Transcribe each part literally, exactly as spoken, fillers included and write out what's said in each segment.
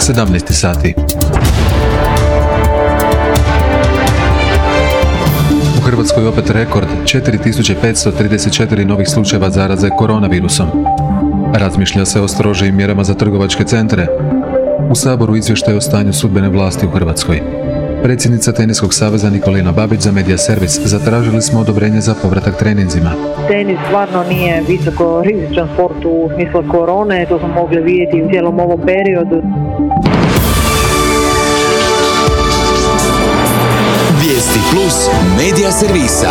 sedamnaest sati. U Hrvatskoj opet rekord, četiri tisuće petsto trideset četiri novih slučajeva zaraze koronavirusom. Razmišlja se o strožijim mjerama za trgovačke centre. U Saboru izvještaj o stanju sudbene vlasti u Hrvatskoj. Predsjednica Teniskog saveza Nikolina Babić za Media Servis: zatražili smo odobrenje za povratak treninzima. Tenis stvarno nije visoko rizičan sport u smislu korone, to smo mogli vidjeti u cijelom ovom periodu. Vijesti plus Media Servisa.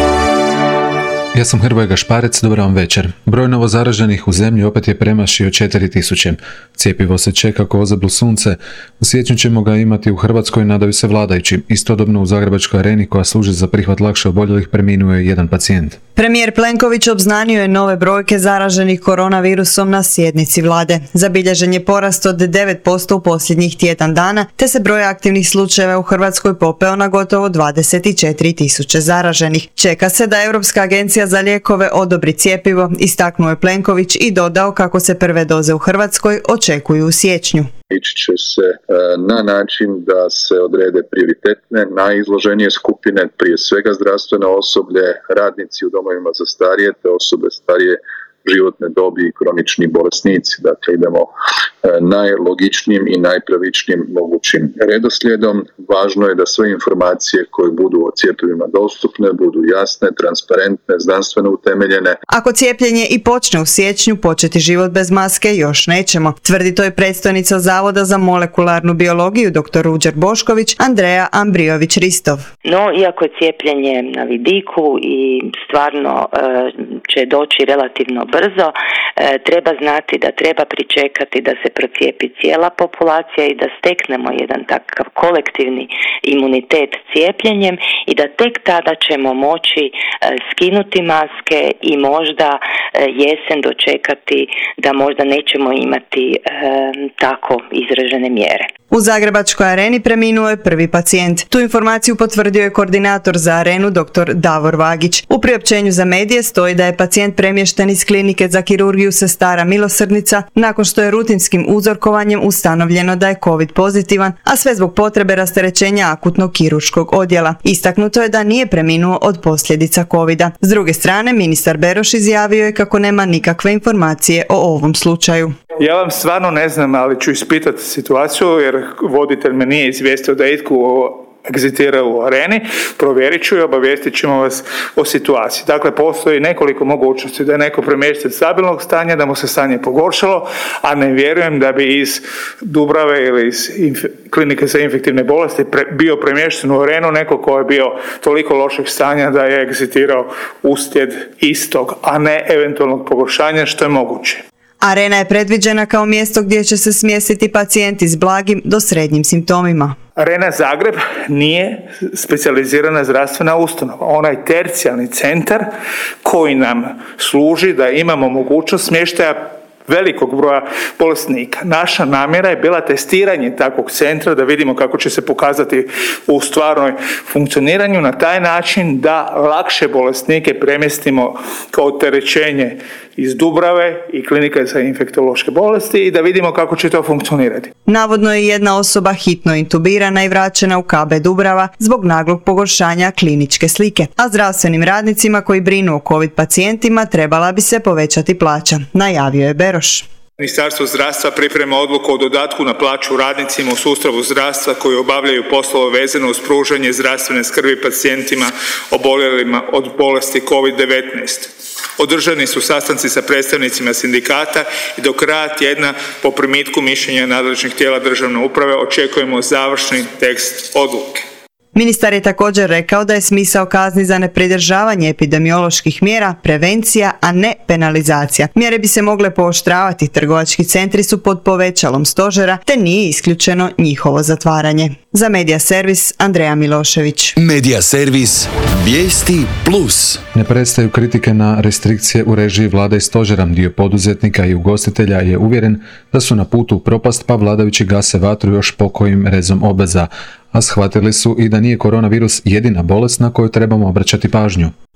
Ja sam Hrvoje Gašparec, dobar vam večer. Broj novozaraženih u zemlji opet je premašio četiri tisuće. Cjepivo se čeka ko ozeblo sunce. U siječnju ćemo ga imati u Hrvatskoj, nadaju se vladajući. Istodobno u Zagrebačkoj areni, koja služi za prihvat lakše oboljelih, preminuo je jedan pacijent. Premijer Plenković obznanio je nove brojke zaraženih koronavirusom na sjednici vlade. Zabilježen je porast od devet posto u posljednjih tjedan dana, te se broj aktivnih slučajeva u Hrvatskoj popeo na gotovo dvadeset četiri tisuće zaraženih. Čeka se da Europska agencija za lijekove odobri cjepivo, istaknuo je Plenković i dodao kako se prve doze u Hrvatskoj očekuju u siječnju. Ići će se na način da se odrede prioritetne, najizloženije skupine, prije svega zdravstveno osoblje, radnici u domovima za starije, te osobe starije životne dobi i kronični bolesnici. Dakle, idemo najlogičnijim i najpravičnijim mogućim redoslijedom. Važno je da sve informacije koje budu o cjepivima dostupne budu jasne, transparentne, znanstveno utemeljene. Ako cijepljenje i počne u siječnju, početi život bez maske još nećemo, tvrdi to je predstojnica Zavoda za molekularnu biologiju dr. Ruđer Bošković Andreja Ambrijović-Ristov. No, iako je cijepljenje na vidiku i stvarno e, će doći relativno brzo, e, treba znati da treba pričekati da se procijepi cijela populacija i da steknemo jedan takav kolektivni imunitet cijepljenjem i da tek tada ćemo moći e, skinuti maske i možda e, jesen dočekati da možda nećemo imati e, tako izražene mjere. U Zagrebačkoj areni preminuo je prvi pacijent. Tu informaciju potvrdio je koordinator za arenu dr. Davor Vagić. U priopćenju za medije stoji da je pacijent premješten iz klinike za kirurgiju Sestara Milosrdnica nakon što je rutinskim uzorkovanjem ustanovljeno da je COVID pozitivan, a sve zbog potrebe rasterećenja akutnog kirurškog odjela. Istaknuto je da nije preminuo od posljedica covida. S druge strane, ministar Beroš izjavio je kako nema nikakve informacije o ovom slučaju. Ja vam stvarno ne znam, ali ću ispitati situaciju jer voditelj me nije izvijestio da itko egzistira u areni, provjerit ću i obavijestit ćemo vas o situaciji. Dakle, postoji nekoliko mogućnosti da je neko premješten stabilnog stanja, da mu se stanje pogoršalo, a ne vjerujem da bi iz Dubrave ili iz inf- klinike za infektivne bolesti pre- bio premješten u arenu neko ko je bio toliko lošeg stanja da je egzistirao uslijed istog, a ne eventualnog pogoršanja, što je moguće. Arena je predviđena kao mjesto gdje će se smjestiti pacijenti s blagim do srednjim simptomima. Arena Zagreb nije specijalizirana zdravstvena ustanova. Ona je tercijalni centar koji nam služi da imamo mogućnost smještaja velikog broja bolesnika. Naša namjera je bila testiranje takvog centra da vidimo kako će se pokazati u stvarnoj funkcioniranju na taj način da lakše bolesnike premjestimo kao terećenje iz Dubrave i klinike za infektološke bolesti i da vidimo kako će to funkcionirati. Navodno je jedna osoba hitno intubirana i vraćena u K B Dubrava zbog naglog pogoršanja kliničke slike, a zdravstvenim radnicima koji brinu o COVID pacijentima trebala bi se povećati plaća, najavio je Beroš. Ministarstvo zdravstva priprema odluku o dodatku na plaću radnicima u sustavu zdravstva koji obavljaju poslove vezano uz pružanje zdravstvene skrbi pacijentima oboljelima od bolesti covid devetnaest. Održani su sastanci sa predstavnicima sindikata i do kraja tjedna po primitku mišljenja nadležnih tijela državne uprave očekujemo završni tekst odluke. Ministar je također rekao da je smisao kazni za nepridržavanje epidemioloških mjera prevencija, a ne penalizacija. Mjere bi se mogle pooštravati, trgovački centri su pod povećalom stožera, te nije isključeno njihovo zatvaranje. Za Media Servis, Andreja Milošević. Media Servis, vijesti plus. Ne prestaju kritike na restrikcije u režiji vlade i stožera. Dio poduzetnika i ugostitelja je uvjeren da su na putu u propast, pa vladajući gase vatru još pokojim rezom obveza. A shvatili su i da nije koronavirus jedina bolest na koju trebamo obraćati pažnju.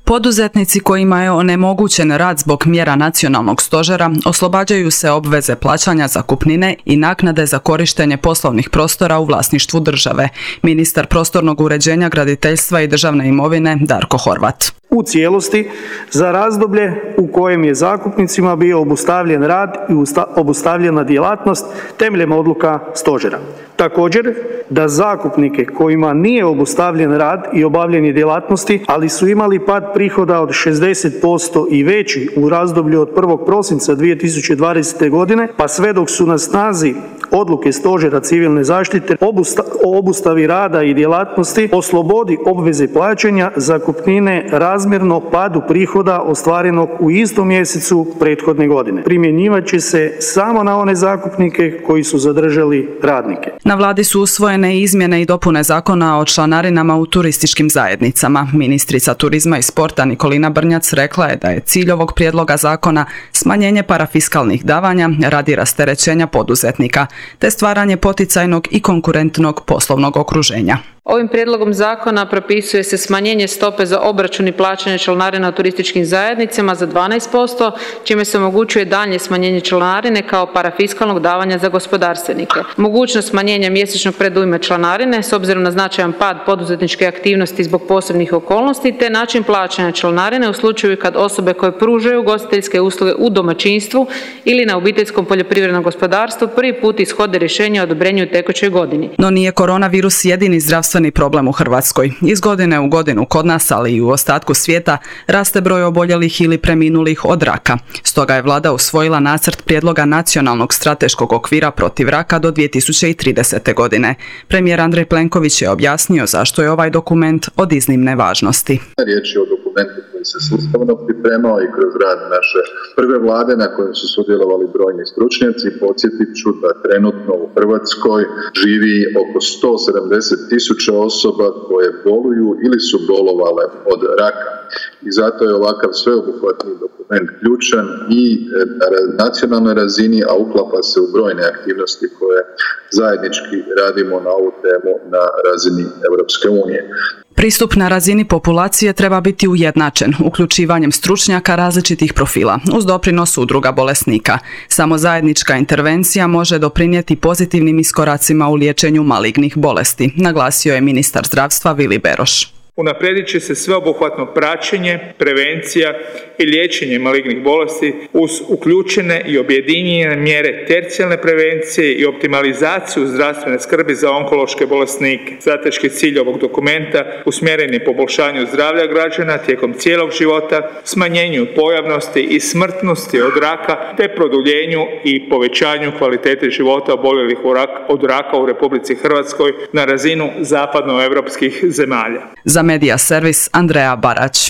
Poduzetnici kojima je onemogućen rad zbog mjera nacionalnog stožera oslobađaju se obveze plaćanja zakupnine i naknade za korištenje poslovnih prostora u vlasništvu države. Ministar prostornog uređenja, graditeljstva i državne imovine Darko Horvat. U cijelosti za razdoblje u kojem je zakupnicima bio obustavljen rad i obustavljena djelatnost temeljem odluka stožera. Također, da zakupnike kojima nije obustavljen rad i obavljanje djelatnosti, ali su imali pad prihoda od šezdeset posto i veći u razdoblju od prvog prosinca dvije tisuće dvadesete. godine, pa sve dok su na snazi odluke Stožera civilne zaštite o obustavi rada i djelatnosti, oslobodi obveze plaćanja zakupnine razmjerno padu prihoda ostvarenog u istom mjesecu prethodne godine. Primjenjivat će se samo na one zakupnike koji su zadržali radnike. Na vladi su usvojene izmjene i dopune zakona o članarinama u turističkim zajednicama. Ministrica turizma i sporta Nikolina Brnjac rekla je da je cilj ovog prijedloga zakona smanjenje parafiskalnih davanja radi rasterećenja poduzetnika, te stvaranje poticajnog i konkurentnog poslovnog okruženja. Ovim prijedlogom zakona propisuje se smanjenje stope za obračun i plaćanje članarina u turističkim zajednicama za dvanaest posto, čime se omogućuje daljnje smanjenje članarine kao parafiskalnog davanja za gospodarstvenike. Mogućnost smanjenja mjesečnog predujma članarine s obzirom na značajan pad poduzetničke aktivnosti zbog posebnih okolnosti, te način plaćanja članarine u slučaju kad osobe koje pružaju ugostiteljske usluge u domaćinstvu ili na obiteljskom poljoprivrednom gospodarstvu prvi put ishode rješenje o odobrenju u tekućoj godini. No nije koronavirus jedini zdravstveni problem u Hrvatskoj. Iz godine u godinu kod nas, ali i u ostatku svijeta, raste broj oboljelih ili preminulih od raka. Stoga je vlada usvojila nacrt prijedloga nacionalnog strateškog okvira protiv raka do dvije tisuće tridesete. godine. Premijer Andrej Plenković je objasnio zašto je ovaj dokument od iznimne važnosti. Riječ je o dokumentu koji se sustavno pripremao i kroz rad naše prve vlade na kojem su sudjelovali brojni stručnjaci. Podsjetit ću da trenutno u Hrvatskoj živi oko sto sedamdeset tisuća osoba koje boluju ili su bolovale od raka. I zato je ovakav sveobuhvatni dokument ključan i na nacionalnoj razini, a uklapa se u brojne aktivnosti koje zajednički radimo na ovu temu na razini Europske unije. Pristup na razini populacije treba biti ujednačen, uključivanjem stručnjaka različitih profila, uz doprinos udruga bolesnika. Samo zajednička intervencija može doprinijeti pozitivnim iskoracima u liječenju malignih bolesti, naglasio je ministar zdravstva Vili Beroš. Unaprijedit će se sveobuhvatno praćenje, prevencija i liječenje malignih bolesti uz uključene i objedinjene mjere tercijalne prevencije i optimalizaciju zdravstvene skrbi za onkološke bolesnike. Strateški cilj ovog dokumenta usmjeren je poboljšanju zdravlja građana tijekom cijelog života, smanjenju pojavnosti i smrtnosti od raka te produljenju i povećanju kvalitete života oboljelih od raka u Republici Hrvatskoj na razinu zapadnoevropskih zemalja. Za Medija servis Andreja Barać.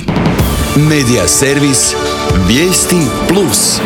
Medija servis Vijesti Plus.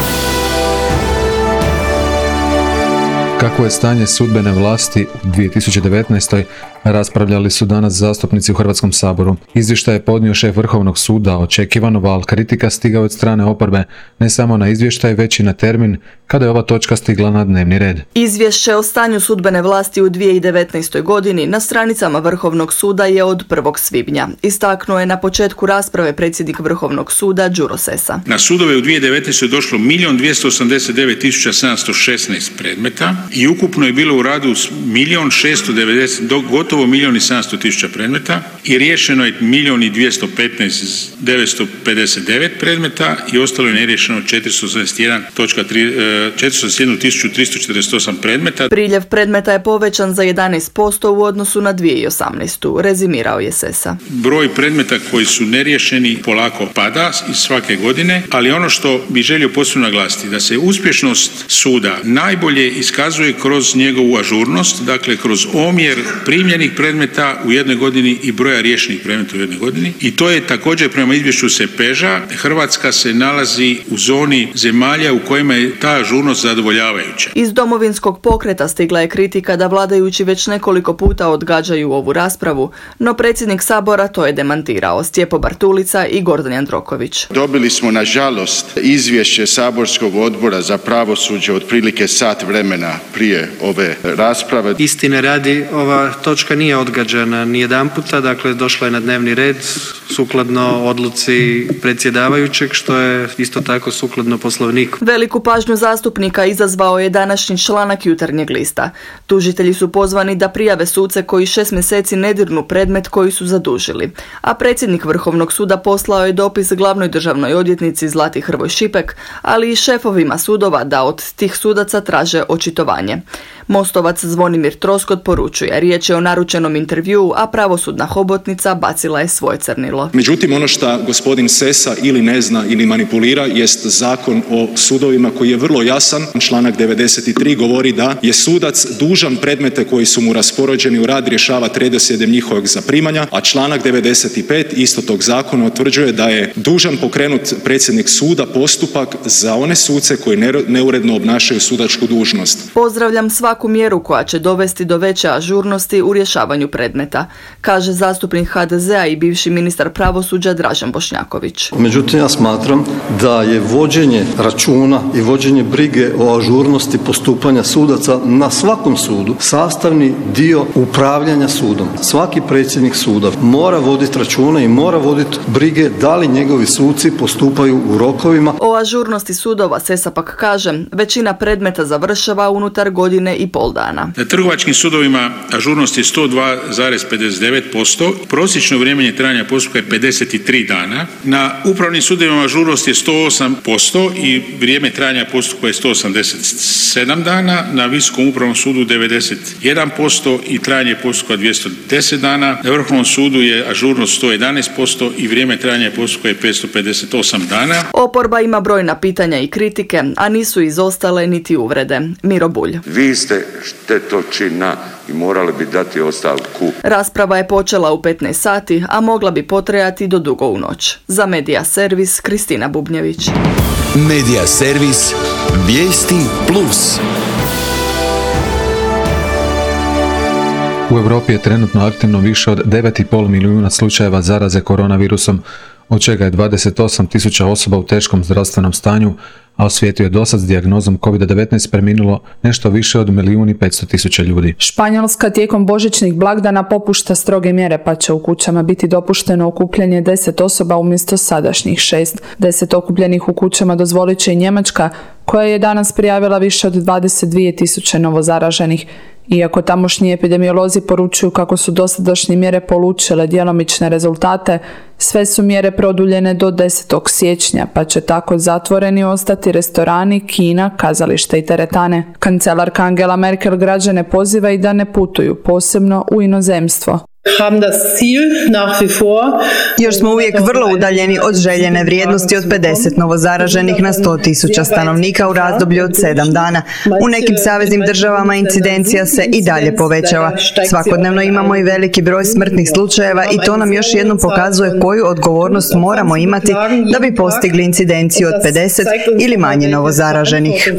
Kakvo je stanje sudbene vlasti u dvije tisuće devetnaestoj. raspravljali su danas zastupnici u Hrvatskom saboru. Izvještaj je podnio šef Vrhovnog suda, očekivano, val kritika stigao od strane oporbe, ne samo na izvještaj, već i na termin kada je ova točka stigla na dnevni red. Izvješće o stanju sudbene vlasti u dvije tisuće devetnaestoj. godini na stranicama Vrhovnog suda je od prvog svibnja. Istaknuo je na početku rasprave predsjednik Vrhovnog suda Đuro Sesa. Na sudove u dvije tisuće devetnaestoj. došlo milijun dvjesto osamdeset devet tisuća sedamsto šesnaest predmeta i ukupno je bilo u radu milijun šesto devedeset, gotovo milijun i sedamsto tisuća predmeta i riješeno je milijun i dvjesto petnaest tisuća devetsto pedeset devet predmeta i ostalo je neriješeno četiristo osamdeset jedan tisuću tristo četrdeset osam predmeta. Priljev predmeta je povećan za jedanaest posto u odnosu na dvije tisuće osamnaestu. Rezimirao je Sesa. Broj predmeta koji su neriješeni polako pada iz svake godine, ali ono što bi želio posebno naglasiti da se uspješnost suda najbolje iskazuje kroz njegovu ažurnost, dakle kroz omjer primljenih predmeta u jednoj godini i broja riješenih predmeta u jednoj godini. I to je također prema izvješću Sepeža, Hrvatska se nalazi u zoni zemalja u kojima je ta ažurnost zadovoljavajuća. Iz Domovinskog pokreta stigla je kritika da vladajući već nekoliko puta odgađaju ovu raspravu, no predsjednik Sabora to je demantirao. Stjepo Bartulica i Gordan Jandroković. Dobili smo nažalost izvješće saborskog odbora za pravosuđe otprilike sat vremena prije ove rasprave. Istine radi, ova točka točka nije odgađana ni jedanputa, dakle došla je na dnevni red sukladno odluci predsjedavajućeg, što je isto tako sukladno Poslovniku. Veliku pažnju zastupnika izazvao je današnji članak Jutarnjeg lista. Tužitelji su pozvani da prijave suce koji šest mjeseci ne dirnu predmet koji su zadužili. A predsjednik Vrhovnog suda poslao je dopis glavnoj državnoj odvjetnici Zlati Hrvoj Šipek, ali i šefovima sudova da od tih sudaca traže očitovanje. Mostovac Zvonimir Troskot poručuje, riječ je o naručenom intervjuu, a pravosudna hobotnica bacila je svoje crnilo. Međutim, ono što gospodin Sesa ili ne zna ili manipulira jest Zakon o sudovima koji je vrlo jasan. Članak devedeset tri govori da je sudac dužan predmete koji su mu raspoređeni u rad rješavati redoslijedom njihovog zaprimanja, a članak devedeset pet isto tog zakona utvrđuje da je dužan pokrenuti predsjednik suda postupak za one suce koji neuredno obnašaju sudačku dužnost. Pozdravljam svaku mjeru koja će dovesti do veće ažurnosti u rješavanju predmeta, kaže zastupnik ha de zea i bivši ministar pravosuđa Dražen Bošnjaković. Međutim, ja smatram da je vođenje računa i vođenje brige o ažurnosti postupanja sudaca na svakom sudu sastavni dio upravljanja sudom. Svaki predsjednik suda mora voditi računa i mora voditi brige da li njegovi suci postupaju u rokovima. O ažurnosti sudova Sesa pak kaže, većina predmeta završava unutar godine i pol dana. Na trgovačkim sudovima ažurnost je sto dva zarez pedeset devet posto, prosječno vrijeme trajanja postupka je pedeset tri dana. Na upravnim sudovima ažurnost je sto osam posto i vrijeme trajanja postupka je sto osamdeset sedam dana, na Visokom upravnom sudu devedeset jedan posto i trajanje postupka dvjesto deset dana. Na Vrhovnom sudu je ažurnost sto jedanaest posto i vrijeme trajanja postupka je petsto pedeset osam dana. Oporba ima brojna pitanja i kritike, a nisu izostale niti uvrede. Miro Bulj. Vi ste štetočina i morali bi dati ostavku. Rasprava je počela u petnaest sati, a mogla bi potrajati do dugo u noć. Za Medija servis Kristina Bubnjević. Medija servis Vijesti plus. U Europi je trenutno aktivno više od devet i pol milijuna slučajeva zaraze koronavirusom, od čega je dvadeset osam tisuća osoba u teškom zdravstvenom stanju, a u svijetu je dosad s dijagnozom kovid devetnaest preminulo nešto više od milijun i petsto tisuća ljudi. Španjolska tijekom božićnih blagdana popušta stroge mjere, pa će u kućama biti dopušteno okupljanje deset osoba umjesto sadašnjih šest. Deset okupljenih u kućama dozvolit će i Njemačka, koja je danas prijavila više od dvadeset dvije tisuće novozaraženih. Iako tamošnji epidemiolozi poručuju kako su dosadašnje mjere polučile djelomične rezultate, sve su mjere produljene do desetog siječnja, pa će tako zatvoreni ostati restorani, kina, kazališta i teretane. Kancelarka Angela Merkel građane poziva i da ne putuju, posebno u inozemstvo. Još smo uvijek vrlo udaljeni od željene vrijednosti od pedeset novozaraženih na sto tisuća stanovnika u razdoblju od sedam dana. U nekim saveznim državama incidencija se i dalje povećava. Svakodnevno imamo i veliki broj smrtnih slučajeva i to nam još jednom pokazuje koju odgovornost moramo imati da bi postigli incidenciju od pedeset ili manje novozaraženih.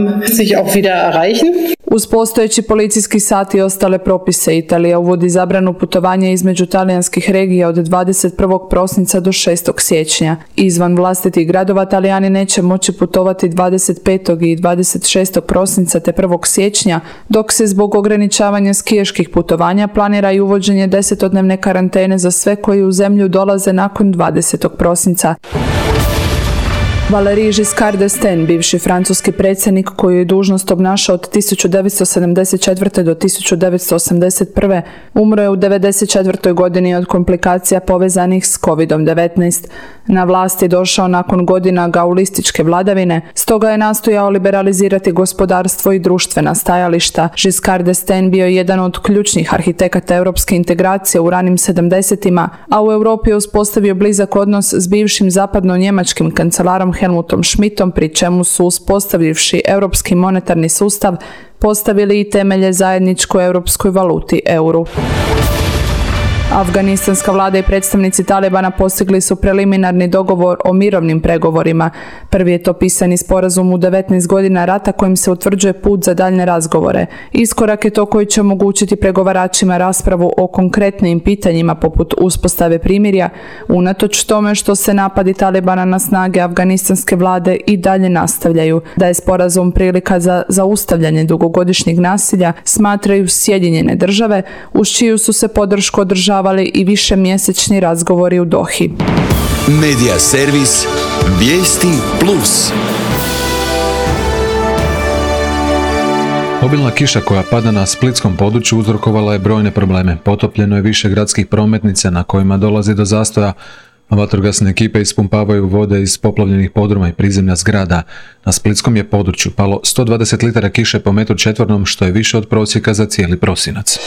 Uz postojeći policijski sat i ostale propise, Italija uvodi zabranu putovanja između talijanskih regija od dvadeset prvog prosinca do šestog siječnja. Izvan vlastitih gradova Talijani neće moći putovati dvadeset petog i dvadeset šestog prosinca te prvog siječnja, dok se zbog ograničavanja skijaških putovanja planira i uvođenje desetodnevne karantene za sve koji u zemlju dolaze nakon dvadesetog prosinca. Valéry Giscard d'Estaing, bivši francuski predsjednik koji je dužnost obnašao od tisuću devetsto sedamdeset četvrte. do tisuću devetsto osamdeset prve. umro je u devedeset četvrtoj godini od komplikacija povezanih s kovid devetnaest. Na vlast je došao nakon godina gaulističke vladavine, stoga je nastojao liberalizirati gospodarstvo i društvena stajališta. Giscard d'Estaing bio je jedan od ključnih arhitekata europske integracije u ranim sedamdesetima, a u Europi je uspostavio blizak odnos s bivšim zapadno-njemačkim kancelarom Helmutom Schmidtom, pri čemu su uspostavivši europski monetarni sustav postavili i temelje zajedničkoj europskoj valuti euru. Afganistanska vlada i predstavnici Talibana postigli su preliminarni dogovor o mirovnim pregovorima. Prvi je to pisani sporazum u devetnaest godina rata kojim se utvrđuje put za daljne razgovore. Iskorak je to koji će omogućiti pregovaračima raspravu o konkretnim pitanjima poput uspostave primirja, unatoč tome što se napadi Talibana na snage afganistanske vlade i dalje nastavljaju. Da je sporazum prilika za zaustavljanje dugogodišnjeg nasilja, smatraju Sjedinjene države, uz čiju su se podršku održavali i višemjesečni razgovori u Dohi. Medija servis Vijesti Plus. Obilna kiša koja pada na splitskom području uzrokovala je brojne probleme. Potopljeno je više gradskih prometnica na kojima dolazi do zastoja, a vatrogasne ekipe ispumpavaju vode iz poplavljenih podruma i prizemlja zgrada. Na splitskom je području palo sto dvadeset litara kiše po metru četvornom, što je više od prosjeka za cijeli prosinac.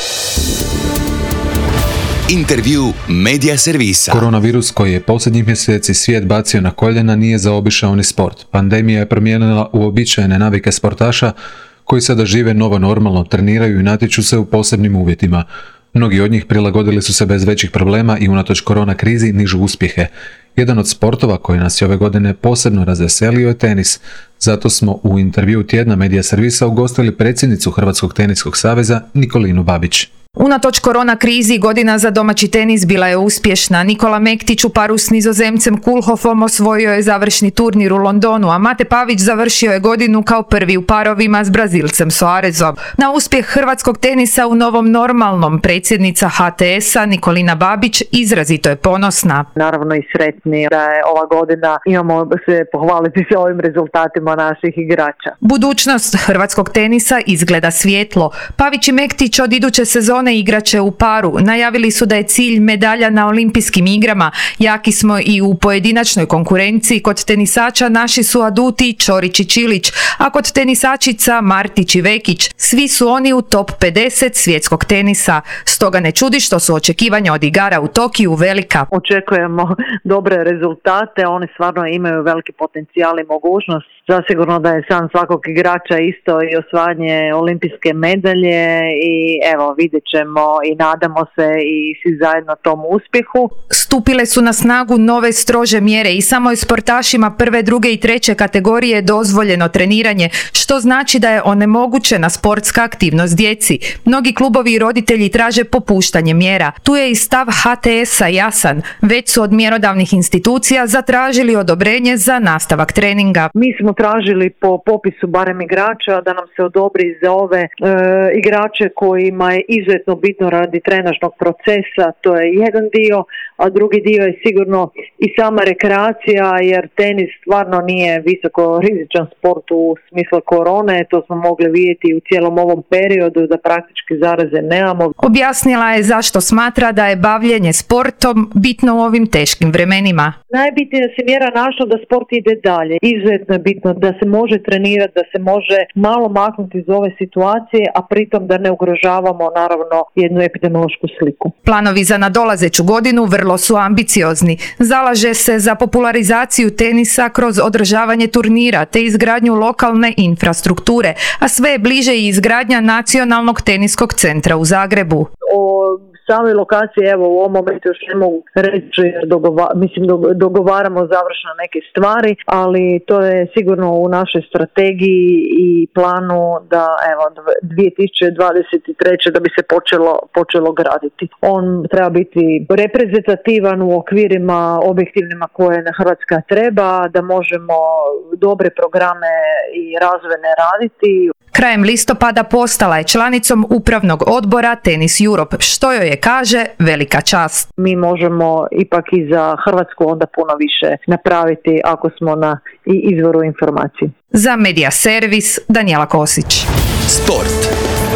Intervju Medija servisa. Koronavirus koji je posljednjih mjeseci svijet bacio na koljena nije zaobišao ni sport. Pandemija je promijenila uobičajene navike sportaša koji sada žive novo normalno, treniraju i natječu se u posebnim uvjetima. Mnogi od njih prilagodili su se bez većih problema i unatoč korona krizi nižu uspjehe. Jedan od sportova koji nas je ove godine posebno razveselio je tenis. Zato smo u intervju tjedna Medija servisa ugostili predsjednicu Hrvatskog teniskog saveza Nikolinu Babić. Unatoč korona krizi, godina za domaći tenis bila je uspješna. Nikola Mektić u paru s Nizozemcem Kulhofom osvojio je završni turnir u Londonu, a Mate Pavić završio je godinu kao prvi u parovima s Brazilcem Soarezom. Na uspjeh hrvatskog tenisa u novom normalnom predsjednica H T S-a Nikolina Babić izrazito je ponosna. Naravno i sretni da je ova godina, imamo se pohvaliti se ovim rezultatima naših igrača. Budućnost hrvatskog tenisa izgleda svjetlo. Pavić i Mektić od iduće sezone igrače u paru. Najavili su da je cilj medalja na olimpijskim igrama. Jaki smo i u pojedinačnoj konkurenciji. Kod tenisača naši su aduti Ćorić i Čilić, a kod tenisačica Martić i Vekić. Svi su oni u top pedeset svjetskog tenisa. Stoga ne čudi što su očekivanja od igara u Tokiju velika. Očekujemo dobre rezultate, oni stvarno imaju veliki potencijal i mogućnost. Zasigurno da je san svakog igrača isto i osvajanje olimpijske medalje i evo vidjet ćemo i nadamo se i svi zajedno tom uspjehu. Stupile su na snagu nove strože mjere i samo je sportašima prve, druge i treće kategorije dozvoljeno treniranje, što znači da je onemogućena sportska aktivnost djeci. Mnogi klubovi i roditelji traže popuštanje mjera. Tu je i stav H T S-a jasan. Već su od mjerodavnih institucija zatražili odobrenje za nastavak treninga. Mi smo tražili po popisu barem igrača da nam se odobri za ove e, igrače kojima je izuzetno bitno radi trenažnog procesa, to je jedan dio, a drugi dio je sigurno i sama rekreacija, jer tenis stvarno nije visoko rizičan sport u smislu korone, to smo mogli vidjeti u cijelom ovom periodu da praktički zaraze nemamo. Objasnila je zašto smatra da je bavljenje sportom bitno u ovim teškim vremenima. Najbitnije je da se mjera našla da sport ide dalje. Izuzetno je bitno da se može trenirati, da se može malo maknuti iz ove situacije, a pritom da ne ugrožavamo naravno jednu epidemiološku sliku. Planovi za nadolazeću godinu vrlo su ambiciozni. Zalaže se za popularizaciju tenisa kroz održavanje turnira te izgradnju lokalne infrastrukture, a sve je bliže i izgradnja Nacionalnog teniskog centra u Zagrebu. O same lokacije, evo u ovom momentu još ne mogu reći, dogova, mislim dogovaramo završno neke stvari, ali to je sigurno u našoj strategiji i planu da evo dvije tisuće dvadeset treće da bi se počelo, počelo graditi. On treba biti reprezentativan u okvirima objektivnima koje na Hrvatska treba, da možemo dobre programe i razvojne raditi. Krajem listopada postala je članicom upravnog odbora Tennis Europe, što joj je, kaže, velika čast. Mi možemo ipak i za Hrvatsku onda puno više napraviti ako smo na izvoru informacije. Za Medija servis Danijela Kosić. Sport.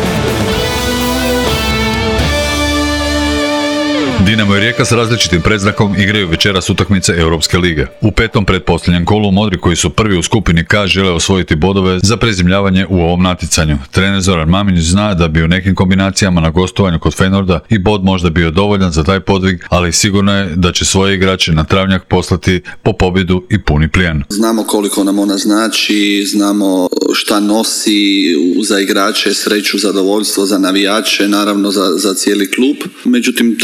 Dinamo i Rijeka s različitim predznakom igraju večeras utakmice Europske lige. U petom pretposljednjem kolu Modri, koji su prvi u skupini K, žele osvojiti bodove za prezimljavanje u ovom natjecanju. Trener Zoran Mamić zna da bi u nekim kombinacijama na gostovanju kod Feynorda i bod možda bio dovoljan za taj podvig, ali sigurno je da će svoje igrače na travnjak poslati po pobjedu i puni plijen. Znamo koliko nam ona znači, znamo šta nosi za igrače, sreću, zadovoljstvo, za navijače, naravno za, za cijeli klub. Međutim, trebamo biti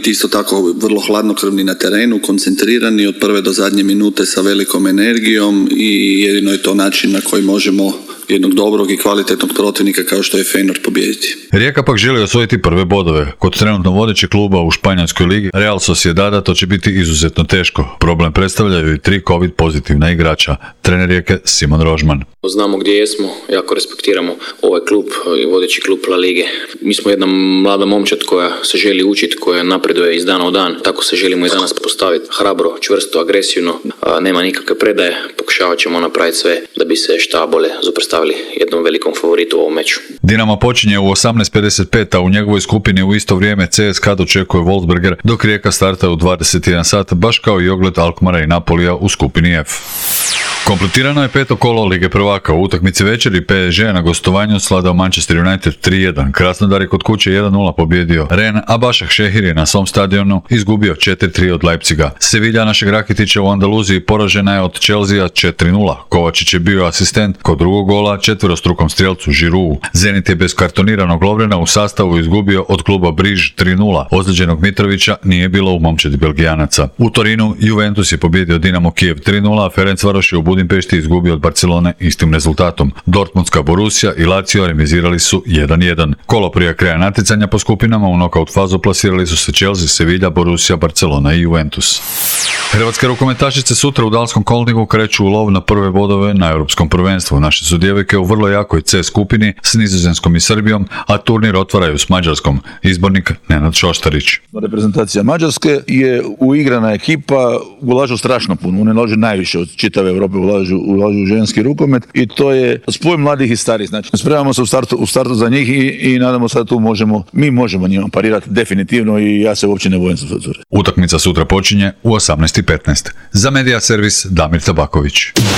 isto tako vrlo hladnokrvni na terenu, koncentrirani od prve do zadnje minute sa velikom energijom i jedino je to način na koji možemo jednog dobrog i kvalitetnog protivnika kao što je Feyenoord pobijediti. Rijeka pak želi osvojiti prve bodove. Kod trenutno vodećeg kluba u španjolskoj ligi Real Sociedada to će biti izuzetno teško. Problem predstavljaju i tri covid pozitivna igrača. Trener Rijeke Simon Rožman. Znamo gdje jesmo, jako respektiramo ovaj klub i vodeći klub La Lige. Mi smo jedna mlada momčad koja se želi učiti, koja napreduje iz dana u dan. Tako se želimo i danas postaviti hrabro, čvrsto, agresivno. Nema nikakve predaje, pokušavat ćemo napraviti sve da bi se šta bolje suprotstavili jednom velikom favoritu u ovom meču. Dinamo počinje u osamnaest pedeset pet, a u njegovoj skupini u isto vrijeme C S K A dočekuje Wolfsberger, dok Rijeka starta u dvadeset jedan sat, baš kao i ogled Alkmara i Napolija u skupini F. Kompletirano je peto kolo Lige prvaka. U utakmici večeri P S G na gostovanju sladao Manchester United tri jedan. Krasnodar je kod kuće jedan nula pobjedio Ren, a Bašak Šehir je na svom stadionu izgubio četiri tri od Leipziga. Sevilla našeg Rakitića u Andaluziji poražena je od Chelsea četiri nula. Kovačić je bio asistent kod drugog gola četverostrukom strijelcu Giroud. Zenit je bez kartoniranog Lovrena u sastavu izgubio od kluba Briž tri nula. Ozlijeđenog Mitrovića nije bilo u momčadi Belgijanaca. U Torinu Juventus je pobjedio Dinamo Kijev tri nula, a Ferencvaroš je u Budimpešti izgubio od Barcelone istim rezultatom. Dortmundska Borussia i Lazio remizirali su jedan jedan. Kolo prije kraja natjecanja po skupinama u nokaut fazu plasirali su se Chelsea, Sevilla, Borussia, Barcelona i Juventus. Hrvatske rukometašice sutra u Dalskom Kolniku kreću u lov na prve bodove na europskom prvenstvu. Naše su djevojke u vrlo jakoj C skupini s Nizozemskom i Srbijom, a turnir otvaraju s Mađarskom. Izbornik Nenad Šoštarić. Reprezentacija Mađarske je uigrana ekipa, ulažu strašno puno, one ulažu najviše od čitave Europe, ulažu, ulažu u ženski rukomet i to je spoj mladih i starih. Znači, spremamo se u startu, u startu za njih i, i nadamo se da tu možemo, mi možemo njima parirati definitivno i ja se uopće ne bojim za to. Utakmica sutra počinje u osamnaest i petnaest. Za Medija servis Damir Tabaković.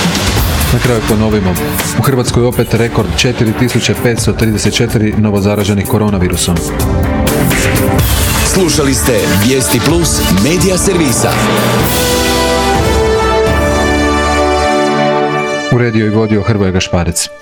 Na kraju ponovimo. U Hrvatskoj opet rekord četiri tisuće petsto trideset četiri novozaraženih koronavirusom. Slušali ste Vijesti Plus Medija servisa. Uredio i vodio Hrvoje Gašparec.